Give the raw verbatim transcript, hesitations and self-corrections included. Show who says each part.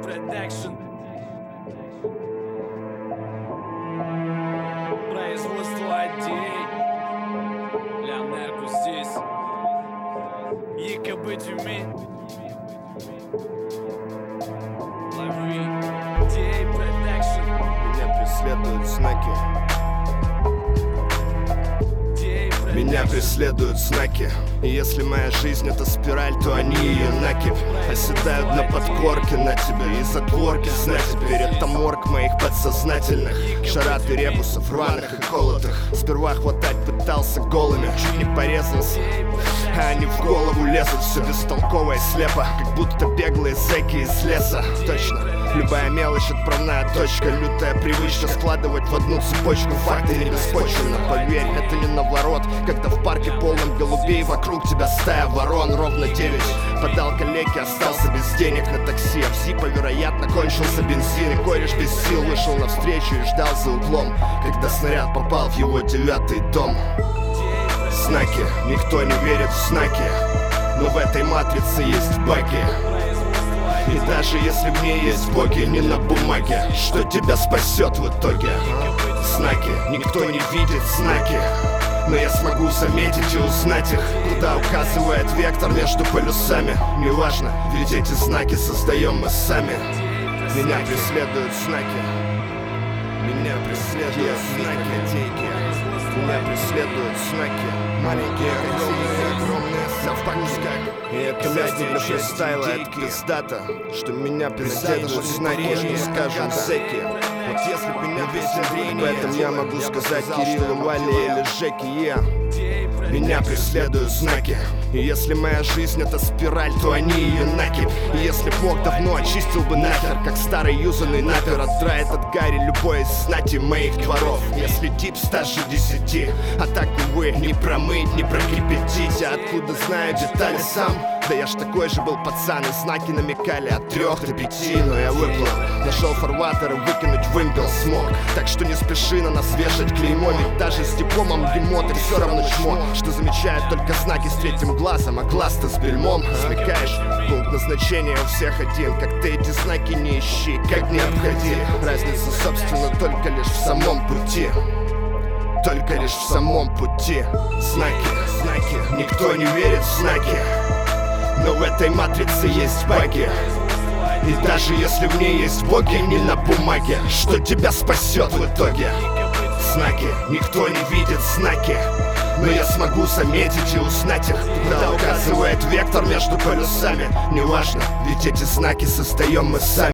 Speaker 1: Production. Производство идей. Леонарку здесь. ЕКБ Тюмень. Лови. Идей Production.
Speaker 2: Меня преследуют знаки. Меня преследуют знаки. И если моя жизнь это спираль, то они ее накипь. Оседают на подкорке на тебе. И затворки знать теперь это морг моих подсознательных. Шарат и ребусов, рваных и колотых. Сперва хватать пытался голыми, чуть не порезался. А они в голову лезут, все бестолково и слепо. Как будто беглые зэки из леса. Точно, любая мелочь отправная точка. Лютая привычка складывать в одну цепочку факты не беспочвенно. Поверь, это не наворот. Когда в парке полном голубей, вокруг тебя стая ворон. Ровно девять, подал коллеге, остался без денег на такси. А в Зипа, вероятно, кончился бензин. И кореш без сил вышел навстречу и ждал за углом, когда снаряд попал в его девятый дом. Знаки, никто не верит в знаки, но в этой матрице есть баги. И даже если в ней есть боги, не на бумаге, что тебя спасет в итоге? Знаки, никто не видит знаки, но я смогу заметить и узнать их. Куда указывает вектор между полюсами, неважно, ведь эти знаки создаем мы сами. Меня преследуют знаки. Меня преследуют знаки. Меня преследуют знаки. Маленькие, огромные, огромные совпадения. И это место для фристайла, это пиздата, что меня преследуют знаки, что скажем зэки. Вот если бы меня преследовали, поэтому я могу сказать Кириллу, Вале или Жеке, я. Меня преследуют знаки. И если моя жизнь это спираль, то они ее накипь. И если Бог давно очистил бы нахер, как старый юзанный напер, отдрает от гари любой из знати моих дворов. Если тип старше десяти, а так, увы, не промыть, не прокипятить. А откуда знаю детали сам? Да я ж такой же был пацан, и знаки намекали от трех до пяти. Но я выплыл, нашел фарватер и выкинуть вымпел смог. Так что не спеши на нас вешать клеймо, ведь даже с дипломом ремонт и все равно чмо. Что замечают только знаки с третьим глазом, а глаз-то с бельмом. Смекаешь, пункт назначения у всех один. Как ты эти знаки не ищи, как не обходи. Разница, собственно, только лишь в самом пути. Только лишь в самом пути. Знаки, знаки, никто не верит в знаки, но в этой матрице есть баги. И даже если в ней есть боги, не на бумаге, что тебя спасет в итоге? Знаки, никто не видит знаки, но я смогу заметить и узнать их. Куда указывает вектор между полюсами, неважно, ведь эти знаки создаем мы сами.